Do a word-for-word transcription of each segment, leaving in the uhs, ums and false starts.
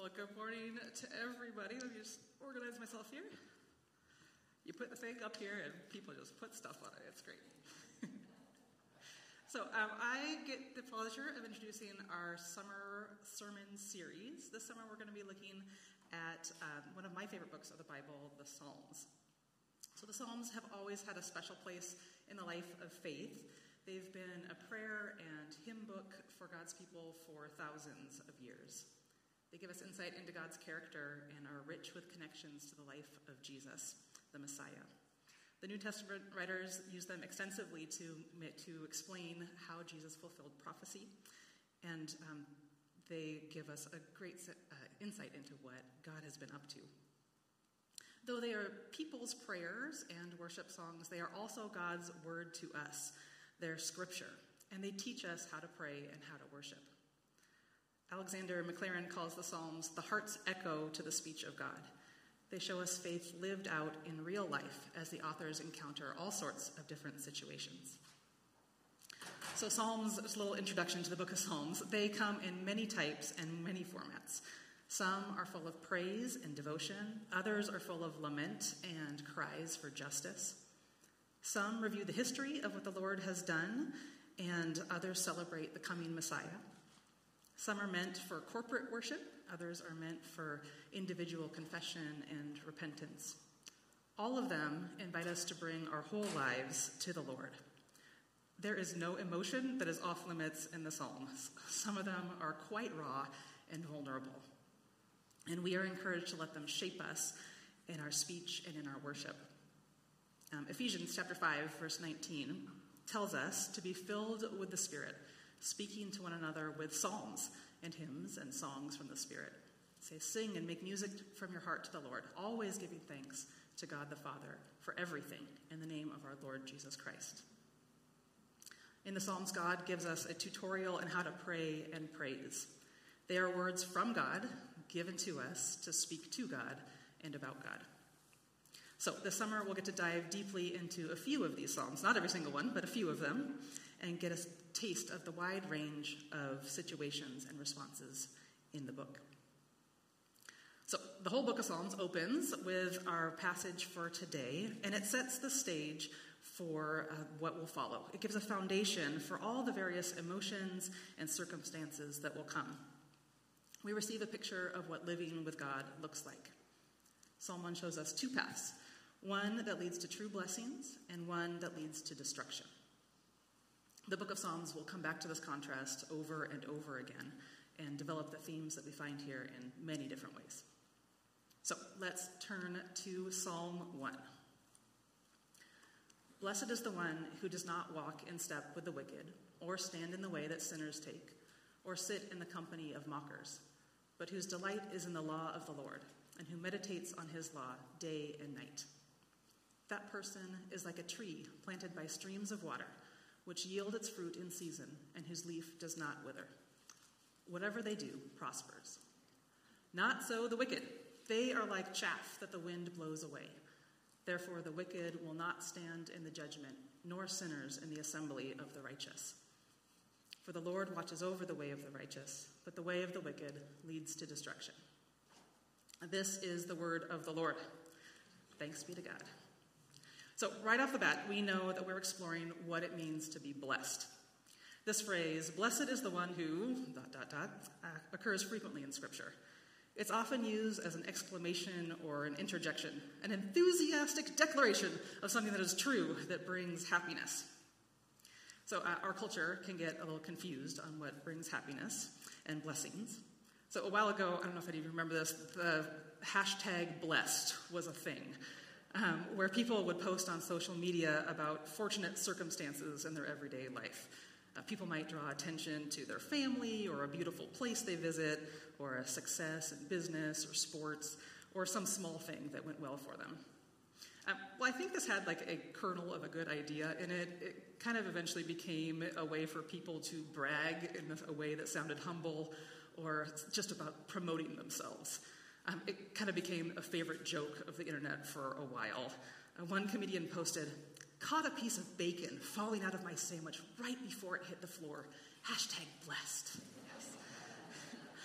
Well, good morning to everybody. Let me just organize myself here. You put the thing up here and people just put stuff on it. It's great. so um, I get the pleasure of introducing our summer sermon series. This summer we're going to be looking at um, one of my favorite books of the Bible, the Psalms. So the Psalms have always had a special place in the life of faith. They've been a prayer and hymn book for God's people for thousands of years. They give us insight into God's character and are rich with connections to the life of Jesus, the Messiah. The New Testament writers use them extensively to, to explain how Jesus fulfilled prophecy, and um, they give us a great uh, insight into what God has been up to. Though they are people's prayers and worship songs, they are also God's word to us. They're scripture, and they teach us how to pray and how to worship. Alexander Maclaren calls the Psalms the heart's echo to the speech of God. They show us faith lived out in real life as the authors encounter all sorts of different situations. So Psalms, just a little introduction to the book of Psalms. They come in many types and many formats. Some are full of praise and devotion. Others are full of lament and cries for justice. Some review the history of what the Lord has done, and others celebrate the coming Messiah. Some are meant for corporate worship. Others are meant for individual confession and repentance. All of them invite us to bring our whole lives to the Lord. There is no emotion that is off limits in the Psalms. Some of them are quite raw and vulnerable. And we are encouraged to let them shape us in our speech and in our worship. Um, Ephesians chapter five, verse nineteen tells us to be filled with the Spirit, speaking to one another with psalms and hymns and songs from the Spirit. Say, sing and make music from your heart to the Lord, always giving thanks to God the Father for everything in the name of our Lord Jesus Christ. In the Psalms, God gives us a tutorial on how to pray and praise. They are words from God given to us to speak to God and about God. So this summer, we'll get to dive deeply into a few of these psalms, not every single one, but a few of them, and get a taste of the wide range of situations and responses in the book. So the whole book of Psalms opens with our passage for today, and it sets the stage for uh, what will follow. It gives a foundation for all the various emotions and circumstances that will come. We receive a picture of what living with God looks like. Psalm one shows us two paths, one that leads to true blessings and one that leads to destruction. The book of Psalms will come back to this contrast over and over again and develop the themes that we find here in many different ways. So let's turn to Psalm one. Blessed is the one who does not walk in step with the wicked, or stand in the way that sinners take, or sit in the company of mockers, but whose delight is in the law of the Lord, and who meditates on his law day and night. That person is like a tree planted by streams of water, which yield its fruit in season, and whose leaf does not wither. Whatever they do prospers. Not so the wicked. They are like chaff that the wind blows away. Therefore the wicked will not stand in the judgment, nor sinners in the assembly of the righteous. For the Lord watches over the way of the righteous, but the way of the wicked leads to destruction. This is the word of the Lord. Thanks be to God. So right off the bat, we know that we're exploring what it means to be blessed. This phrase, blessed is the one who, dot, dot, dot, uh, occurs frequently in Scripture. It's often used as an exclamation or an interjection, an enthusiastic declaration of something that is true that brings happiness. So uh, our culture can get a little confused on what brings happiness and blessings. So a while ago, I don't know if any of you remember this, the hashtag blessed was a thing. Um, where people would post on social media about fortunate circumstances in their everyday life. Uh, people might draw attention to their family or a beautiful place they visit or a success in business or sports or some small thing that went well for them. Um, well, I think this had like a kernel of a good idea in it. It kind of eventually became a way for people to brag in a way that sounded humble or just about promoting themselves. Um, it kind of became a favorite joke of the internet for a while. Uh, one comedian posted, caught a piece of bacon falling out of my sandwich right before it hit the floor. Hashtag blessed. Yes.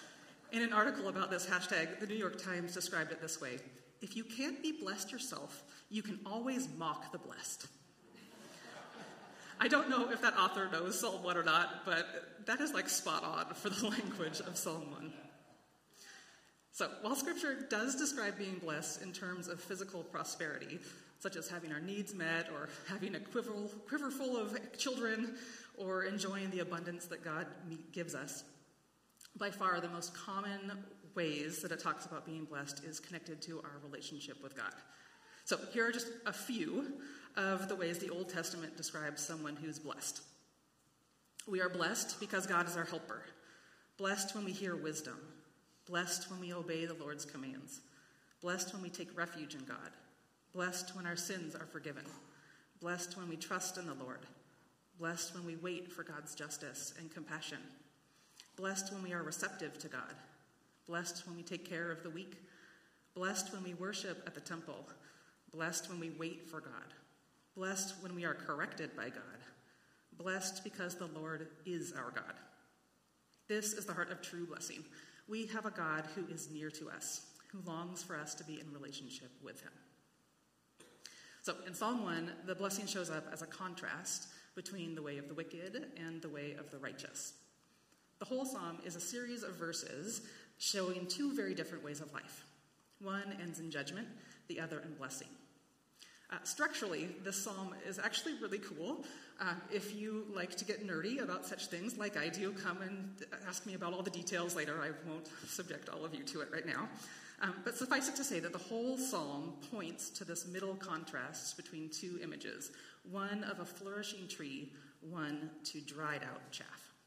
In an article about this hashtag, the New York Times described it this way: if you can't be blessed yourself, you can always mock the blessed. I don't know if that author knows Psalm one or not, but that is like spot on for the language of Psalm one. So while Scripture does describe being blessed in terms of physical prosperity, such as having our needs met or having a quiver, quiver full of children or enjoying the abundance that God gives us, by far the most common ways that it talks about being blessed is connected to our relationship with God. So here are just a few of the ways the Old Testament describes someone who's blessed. We are blessed because God is our helper, blessed when we hear wisdom, blessed when we obey the Lord's commands, blessed when we take refuge in God, blessed when our sins are forgiven, blessed when we trust in the Lord, blessed when we wait for God's justice and compassion, blessed when we are receptive to God, blessed when we take care of the weak, blessed when we worship at the temple, blessed when we wait for God, blessed when we are corrected by God, blessed because the Lord is our God. This is the heart of true blessing. We have a God who is near to us, who longs for us to be in relationship with him. So in Psalm one, the blessing shows up as a contrast between the way of the wicked and the way of the righteous. The whole psalm is a series of verses showing two very different ways of life. One ends in judgment, the other in blessing. Uh, structurally, this psalm is actually really cool. Uh, if you like to get nerdy about such things like I do, come and ask me about all the details later. I won't subject all of you to it right now. Um, but suffice it to say that the whole psalm points to this middle contrast between two images, one of a flourishing tree, one to dried out chaff.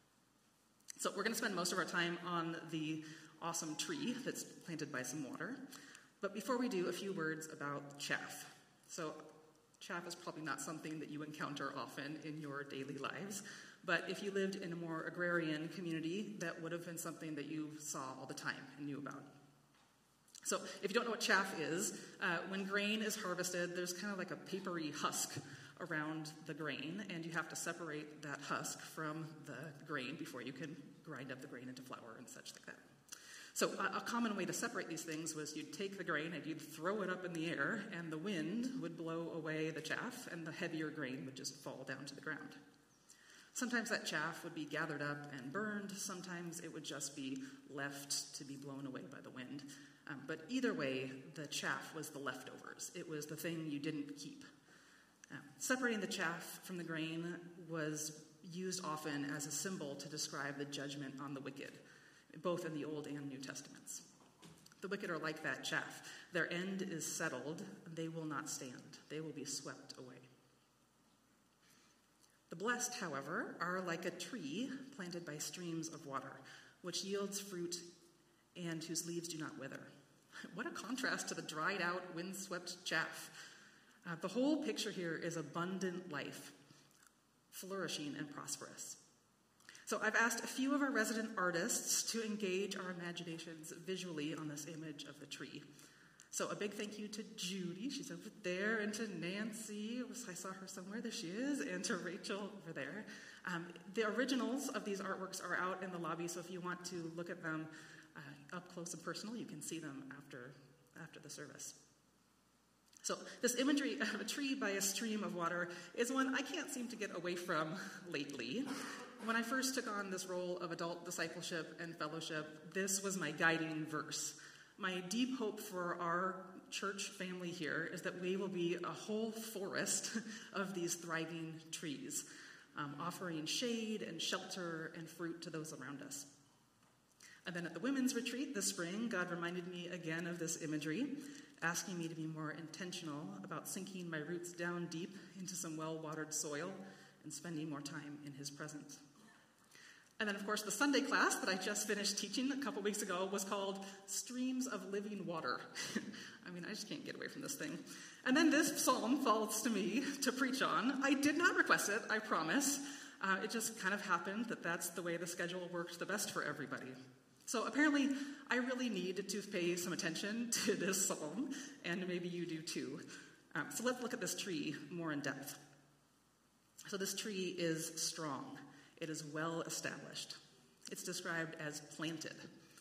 So we're going to spend most of our time on the awesome tree that's planted by some water. But before we do, a few words about chaff. So chaff is probably not something that you encounter often in your daily lives, but if you lived in a more agrarian community, that would have been something that you saw all the time and knew about. So if you don't know what chaff is, uh, when grain is harvested, there's kind of like a papery husk around the grain, and you have to separate that husk from the grain before you can grind up the grain into flour and such like that. So a, a common way to separate these things was you'd take the grain and you'd throw it up in the air, and the wind would blow away the chaff, and the heavier grain would just fall down to the ground. Sometimes that chaff would be gathered up and burned. Sometimes it would just be left to be blown away by the wind. Um, but either way, the chaff was the leftovers. It was the thing you didn't keep. Um, separating the chaff from the grain was used often as a symbol to describe the judgment on the wicked, both in the Old and New Testaments. The wicked are like that chaff. Their end is settled. They will not stand. They will be swept away. The blessed, however, are like a tree planted by streams of water, which yields fruit and whose leaves do not wither. What a contrast to the dried out, windswept chaff. Uh, the whole picture here is abundant life, flourishing and prosperous. So I've asked a few of our resident artists to engage our imaginations visually on this image of the tree. So a big thank you to Judy, she's over there, and to Nancy, I saw her somewhere, there she is, and to Rachel over there. Um, the originals of these artworks are out in the lobby, so if you want to look at them uh, up close and personal, you can see them after, after the service. So this imagery of a tree by a stream of water is one I can't seem to get away from lately. When I first took on this role of adult discipleship and fellowship, this was my guiding verse. My deep hope for our church family here is that we will be a whole forest of these thriving trees, um, offering shade and shelter and fruit to those around us. And then at the women's retreat this spring, God reminded me again of this imagery, asking me to be more intentional about sinking my roots down deep into some well-watered soil and spending more time in his presence. And then, of course, the Sunday class that I just finished teaching a couple weeks ago was called Streams of Living Water. I mean, I just can't get away from this thing. And then this psalm falls to me to preach on. I did not request it, I promise. Uh, it just kind of happened that that's the way the schedule worked the best for everybody. So apparently, I really need to pay some attention to this psalm, and maybe you do too. Um, so let's look at this tree more in depth. So this tree is strong. It is well established. It's described as planted.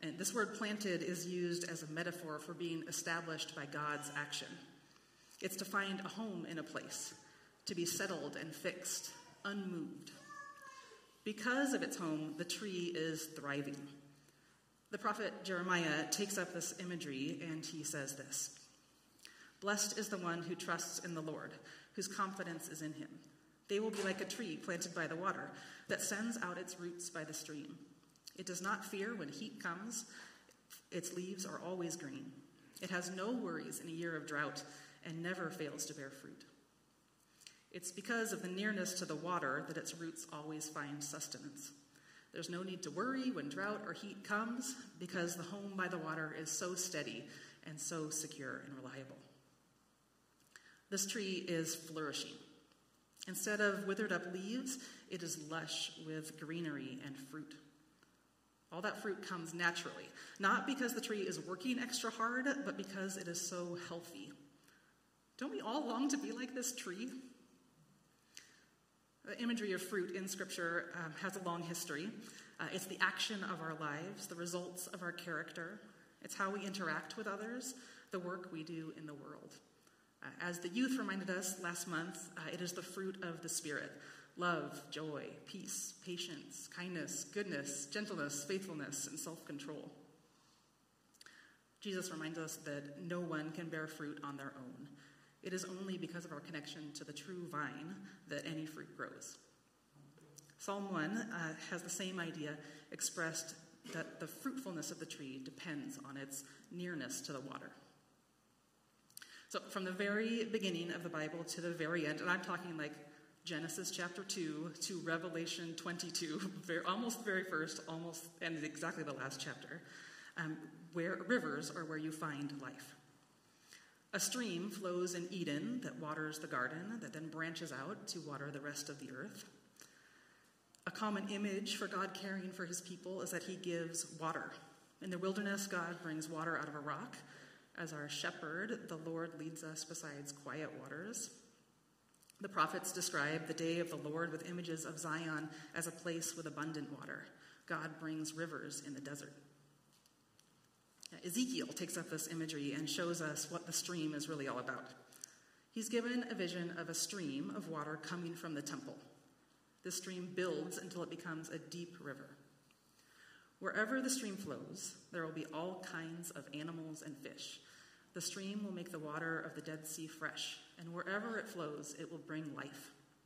And this word planted is used as a metaphor for being established by God's action. It's to find a home in a place, to be settled and fixed, unmoved. Because of its home, the tree is thriving. The prophet Jeremiah takes up this imagery and he says this: "Blessed is the one who trusts in the Lord, whose confidence is in him. They will be like a tree planted by the water that sends out its roots by the stream. It does not fear when heat comes. Its leaves are always green. It has no worries in a year of drought and never fails to bear fruit. It's because of the nearness to the water that its roots always find sustenance. There's no need to worry when drought or heat comes, because the home by the water is so steady and so secure and reliable." This tree is flourishing. Instead of withered up leaves, it is lush with greenery and fruit. All that fruit comes naturally, not because the tree is working extra hard, but because it is so healthy. Don't we all long to be like this tree? The imagery of fruit in Scripture um, has a long history. Uh, it's the action of our lives, the results of our character. It's how we interact with others, the work we do in the world. Uh, as the youth reminded us last month, uh, it is the fruit of the Spirit: love, joy, peace, patience, kindness, goodness, gentleness, faithfulness, and self-control. Jesus reminds us that no one can bear fruit on their own. It is only because of our connection to the true vine that any fruit grows. Psalm one uh, has the same idea expressed, that the fruitfulness of the tree depends on its nearness to the water. So from the very beginning of the Bible to the very end, and I'm talking like Genesis chapter two to Revelation twenty-two, very, almost very first, almost, and exactly the last chapter, um, where rivers are where you find life. A stream flows in Eden that waters the garden, that then branches out to water the rest of the earth. A common image for God caring for his people is that he gives water. In the wilderness, God brings water out of a rock. As our shepherd, the Lord leads us beside quiet waters. The prophets describe the day of the Lord with images of Zion as a place with abundant water. God brings rivers in the desert. Ezekiel takes up this imagery and shows us what the stream is really all about. He's given a vision of a stream of water coming from the temple. This stream builds until it becomes a deep river. Wherever the stream flows, there will be all kinds of animals and fish. The stream will make the water of the Dead Sea fresh, and wherever it flows, it will bring life.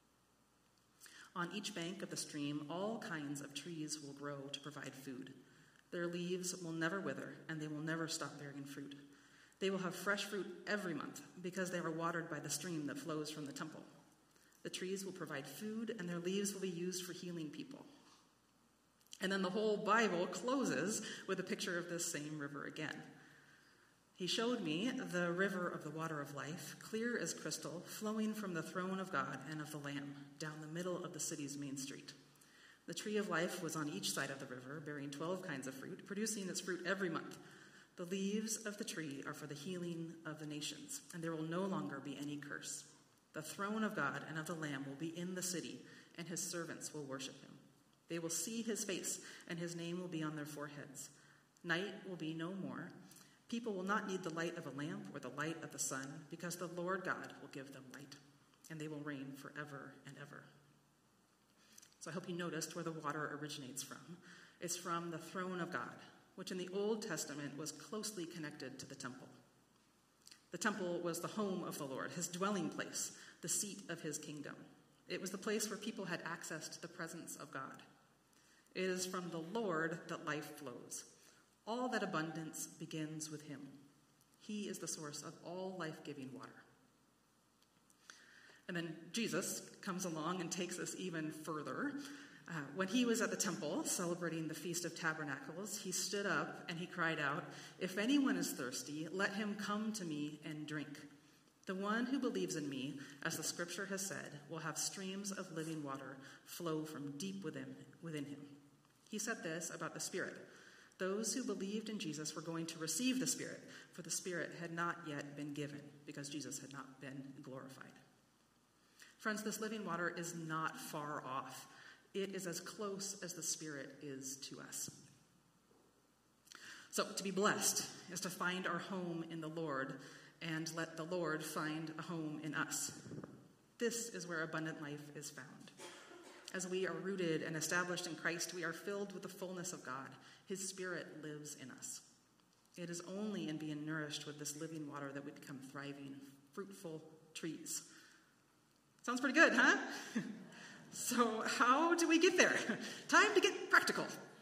On each bank of the stream, all kinds of trees will grow to provide food. Their leaves will never wither, and they will never stop bearing fruit. They will have fresh fruit every month, because they are watered by the stream that flows from the temple. The trees will provide food, and their leaves will be used for healing people. And then the whole Bible closes with a picture of this same river again. He showed me the river of the water of life, clear as crystal, flowing from the throne of God and of the Lamb, down the middle of the city's main street. The tree of life was on each side of the river, bearing twelve kinds of fruit, producing its fruit every month. The leaves of the tree are for the healing of the nations, and there will no longer be any curse. The throne of God and of the Lamb will be in the city, and his servants will worship him. They will see his face, and his name will be on their foreheads. Night will be no more. People will not need the light of a lamp or the light of the sun, because the Lord God will give them light, and they will reign forever and ever. So I hope you noticed where the water originates from. It's from the throne of God, which in the Old Testament was closely connected to the temple. The temple was the home of the Lord, his dwelling place, the seat of his kingdom. It was the place where people had access to the presence of God. It is from the Lord that life flows. All that abundance begins with him. He is the source of all life-giving water. And then Jesus comes along and takes us even further. Uh, when he was at the temple celebrating the Feast of Tabernacles, he stood up and he cried out, "If anyone is thirsty, let him come to me and drink. The one who believes in me, as the scripture has said, will have streams of living water flow from deep within, within him." He said this about the Spirit. Those who believed in Jesus were going to receive the Spirit, for the Spirit had not yet been given, because Jesus had not been glorified. Friends, this living water is not far off. It is as close as the Spirit is to us. So to be blessed is to find our home in the Lord and let the Lord find a home in us. This is where abundant life is found. As we are rooted and established in Christ, we are filled with the fullness of God. His Spirit lives in us. It is only in being nourished with this living water that we become thriving, fruitful trees. Sounds pretty good, huh? So how do we get there? Time to get practical.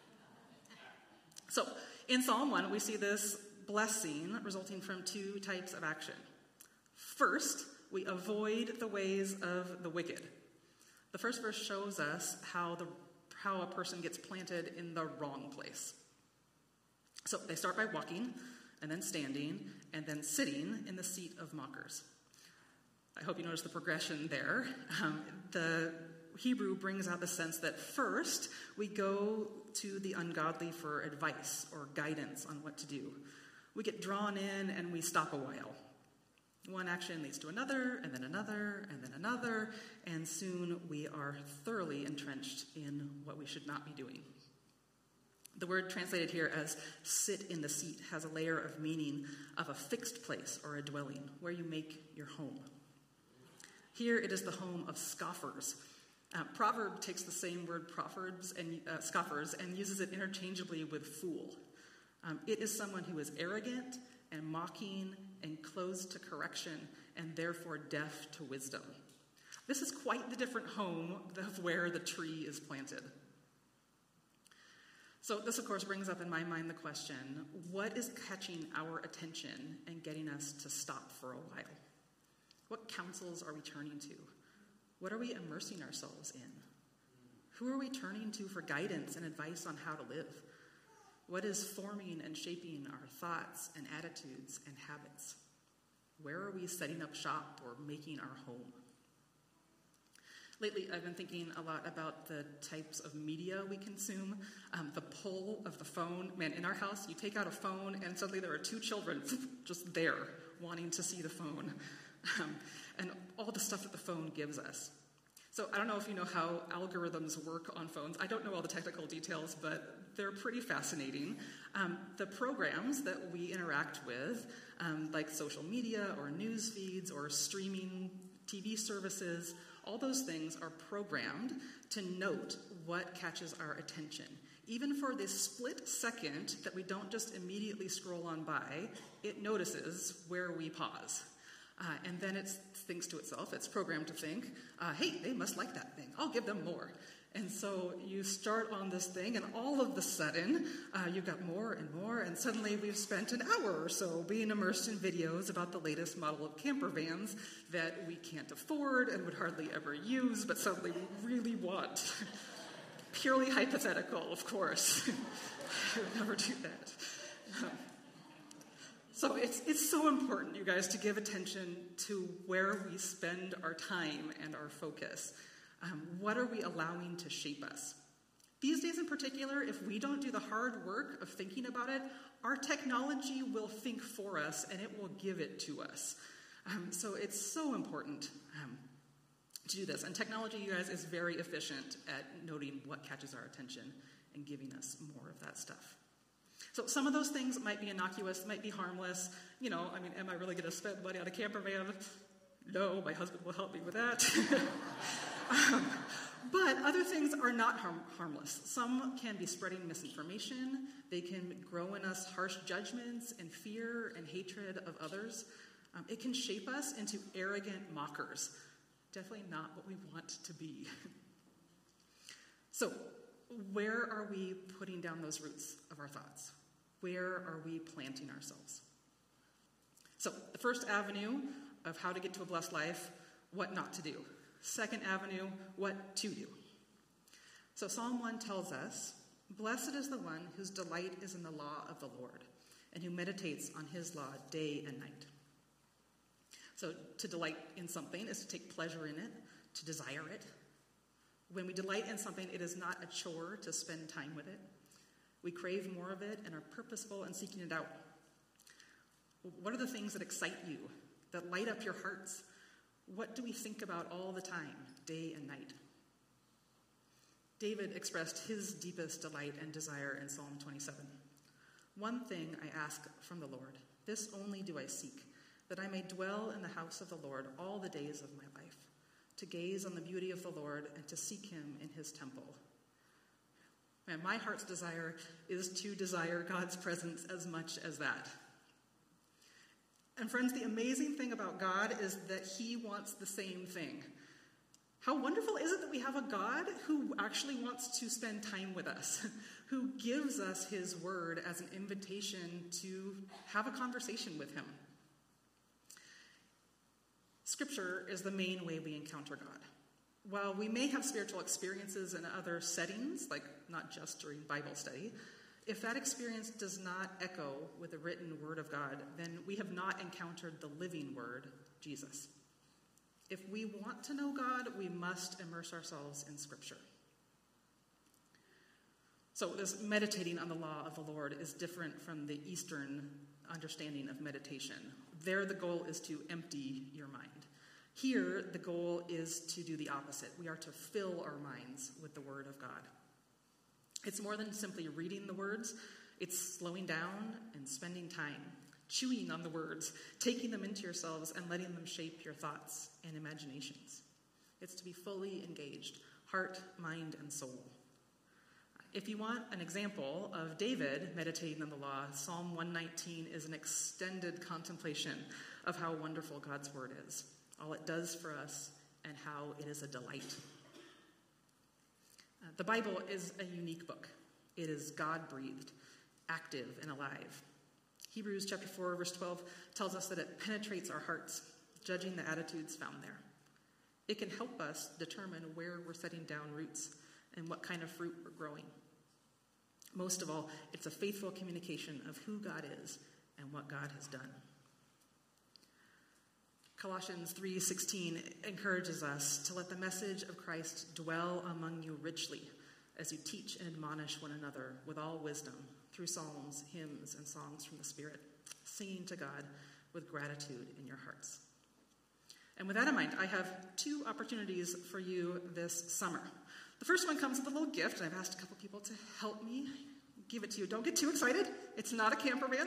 So in Psalm one, we see this blessing resulting from two types of action. First, we avoid the ways of the wicked. The first verse shows us how the how a person gets planted in the wrong place. So they start by walking, and then standing, and then sitting in the seat of mockers. I hope you notice the progression there. Um, the Hebrew brings out the sense that first we go to the ungodly for advice or guidance on what to do. We get drawn in and we stop a while. One action leads to another, and then another, and then another, and soon we are thoroughly entrenched in what we should not be doing. The word translated here as sit in the seat has a layer of meaning of a fixed place or a dwelling where you make your home. Here it is the home of scoffers. Uh, proverb takes the same word proverbs and uh, scoffers and uses it interchangeably with fool. Um, it is someone who is arrogant and mocking and closed to correction and therefore deaf to wisdom. This is quite the different home of where the tree is planted. So this, of course, brings up in my mind the question, what is catching our attention and getting us to stop for a while? What counsels are we turning to? What are we immersing ourselves in? Who are we turning to for guidance and advice on how to live? What is forming and shaping our thoughts and attitudes and habits? Where are we setting up shop or making our home? Lately, I've been thinking a lot about the types of media we consume, um, the pull of the phone. Man, in our house, you take out a phone and suddenly there are two children just there wanting to see the phone, um, and all the stuff that the phone gives us. So I don't know if you know how algorithms work on phones. I don't know all the technical details, but they're pretty fascinating. Um, the programs that we interact with, um, like social media or news feeds or streaming T V services, all those things are programmed to note what catches our attention. Even for this split second that we don't just immediately scroll on by, it notices where we pause. Uh, and then it thinks to itself, it's programmed to think, uh, hey, they must like that thing. I'll give them more. And so you start on this thing, and all of a sudden, uh, you've got more and more, and suddenly we've spent an hour or so being immersed in videos about the latest model of camper vans that we can't afford and would hardly ever use, but suddenly we really want. Purely hypothetical, of course. I would never do that. Um, So it's it's so important, you guys, to give attention to where we spend our time and our focus. Um, what are we allowing to shape us? These days in particular, if we don't do the hard work of thinking about it, our technology will think for us and it will give it to us. Um, so it's so important um, to do this. And technology, you guys, is very efficient at noting what catches our attention and giving us more of that stuff. So some of those things might be innocuous, might be harmless. You know, I mean, am I really going to spend money on a camper van? No, my husband will help me with that. um, but other things are not harm- harmless. Some can be spreading misinformation. They can grow in us harsh judgments and fear and hatred of others. Um, it can shape us into arrogant mockers. Definitely not what we want to be. So, where are we putting down those roots of our thoughts? Where are we planting ourselves? So, the first avenue of how to get to a blessed life, what not to do. Second avenue, what to do. So, Psalm one tells us, "Blessed is the one whose delight is in the law of the Lord, and who meditates on his law day and night." So, to delight in something is to take pleasure in it, to desire it. When we delight in something, it is not a chore to spend time with it. We crave more of it and are purposeful in seeking it out. What are the things that excite you, that light up your hearts? What do we think about all the time, day and night? David expressed his deepest delight and desire in Psalm twenty-seven. One thing I ask from the Lord, this only do I seek, that I may dwell in the house of the Lord all the days of my life, to gaze on the beauty of the Lord and to seek him in his temple. Man, my heart's desire is to desire God's presence as much as that. And friends, the amazing thing about God is that he wants the same thing. How wonderful is it that we have a God who actually wants to spend time with us, who gives us his word as an invitation to have a conversation with him. Scripture is the main way we encounter God. While we may have spiritual experiences in other settings, like not just during Bible study, if that experience does not echo with the written word of God, then we have not encountered the living word, Jesus. If we want to know God, we must immerse ourselves in Scripture. So this meditating on the law of the Lord is different from the Eastern understanding of meditation. There, the goal is to empty your mind. Here, the goal is to do the opposite. We are to fill our minds with the Word of God. It's more than simply reading the words. It's slowing down and spending time, chewing on the words, taking them into yourselves and letting them shape your thoughts and imaginations. It's to be fully engaged, heart, mind, and soul. If you want an example of David meditating on the law, Psalm one nineteen is an extended contemplation of how wonderful God's word is, all it does for us, and how it is a delight. Uh, the Bible is a unique book. It is God-breathed, active, and alive. Hebrews chapter four, verse twelve tells us that it penetrates our hearts, judging the attitudes found there. It can help us determine where we're setting down roots and what kind of fruit we're growing. Most of all, it's a faithful communication of who God is and what God has done. Colossians three sixteen encourages us to let the message of Christ dwell among you richly as you teach and admonish one another with all wisdom through psalms, hymns, and songs from the Spirit, singing to God with gratitude in your hearts. And with that in mind, I have two opportunities for you this summer. The first one comes with a little gift, and I've asked a couple people to help me give it to you. Don't get too excited. It's not a camper van.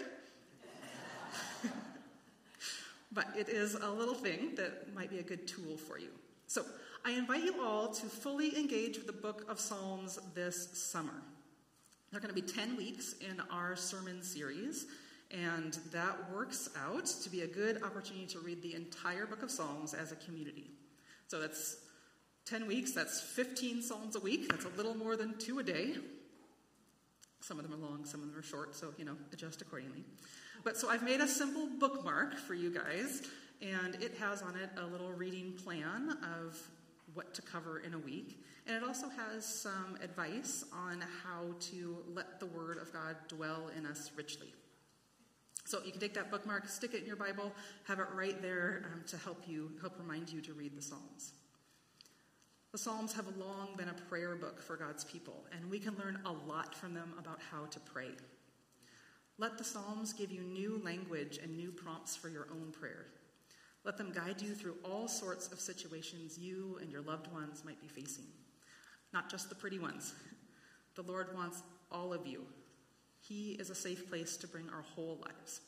But it is a little thing that might be a good tool for you. So I invite you all to fully engage with the book of Psalms this summer. There are going to be ten weeks in our sermon series, and that works out to be a good opportunity to read the entire book of Psalms as a community. So that's ten weeks, that's fifteen Psalms a week. That's a little more than two a day. Some of them are long, some of them are short, so, you know, adjust accordingly. But so I've made a simple bookmark for you guys, and it has on it a little reading plan of what to cover in a week. And it also has some advice on how to let the Word of God dwell in us richly. So you can take that bookmark, stick it in your Bible, have it right there um, to help you, help remind you to read the Psalms. The Psalms have long been a prayer book for God's people, and we can learn a lot from them about how to pray. Let the Psalms give you new language and new prompts for your own prayer. Let them guide you through all sorts of situations you and your loved ones might be facing. Not just the pretty ones. The Lord wants all of you. He is a safe place to bring our whole lives.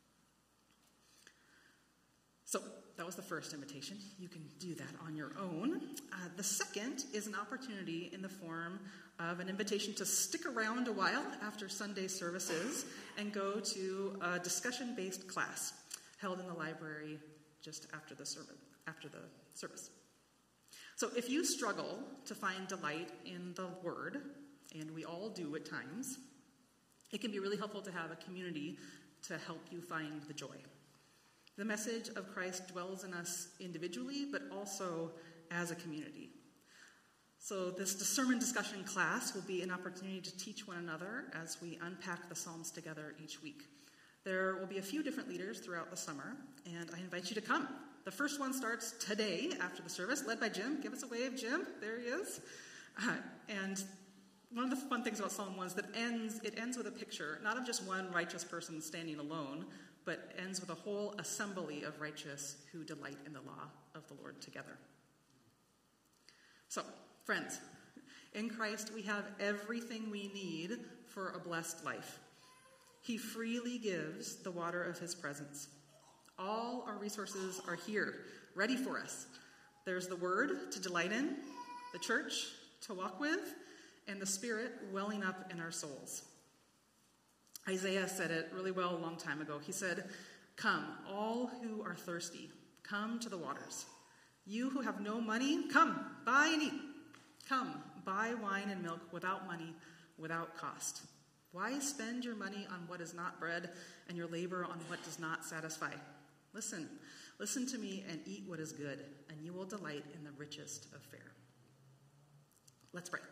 So that was the first invitation. You can do that on your own. Uh, the second is an opportunity in the form of an invitation to stick around a while after Sunday services and go to a discussion-based class held in the library just after the service. After the service. So if you struggle to find delight in the Word, and we all do at times, it can be really helpful to have a community to help you find the joy. The message of Christ dwells in us individually, but also as a community. So this sermon discussion class will be an opportunity to teach one another as we unpack the Psalms together each week. There will be a few different leaders throughout the summer, and I invite you to come. The first one starts today after the service, led by Jim. Give us a wave, Jim. There he is. Uh, and one of the fun things about Psalm one is that ends, it ends with a picture, not of just one righteous person standing alone, but ends with a whole assembly of righteous who delight in the law of the Lord together. So, friends, in Christ we have everything we need for a blessed life. He freely gives the water of his presence. All our resources are here, ready for us. There's the word to delight in, the church to walk with, and the Spirit welling up in our souls. Isaiah said it really well a long time ago. He said, "Come, all who are thirsty, come to the waters. You who have no money, come, buy and eat. Come, buy wine and milk without money, without cost. Why spend your money on what is not bread and your labor on what does not satisfy? Listen, listen to me and eat what is good, and you will delight in the richest of fare." Let's pray.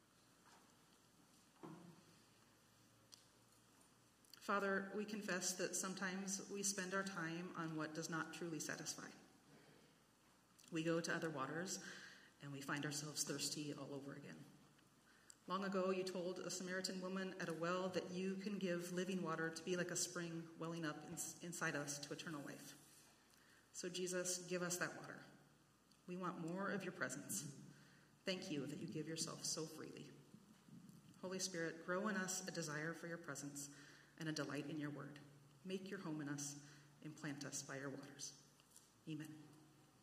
Father, we confess that sometimes we spend our time on what does not truly satisfy. We go to other waters, and we find ourselves thirsty all over again. Long ago, you told a Samaritan woman at a well that you can give living water to be like a spring welling up in, inside us to eternal life. So Jesus, give us that water. We want more of your presence. Thank you that you give yourself so freely. Holy Spirit, grow in us a desire for your presence and a delight in your word. Make your home in us and plant us by your waters. Amen.